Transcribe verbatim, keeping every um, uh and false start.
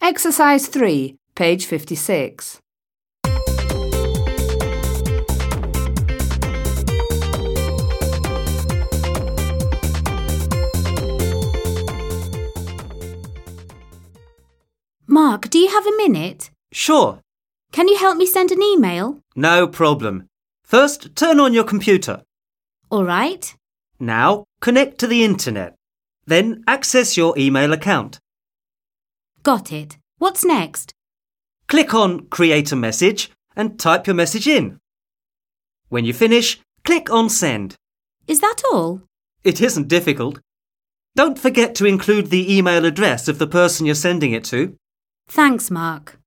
Exercise three, page fifty-six. Mark, do you have a minute? Sure. Can you help me send an email? No problem. First, turn on your computer. All right. Now, connect to the internet. Then access your email account. Got it. What's next? Click on Create a Message and type your message in. When you finish, click on Send. Is that all? It isn't difficult. Don't forget to include the email address of the person you're sending it to. Thanks, Mark.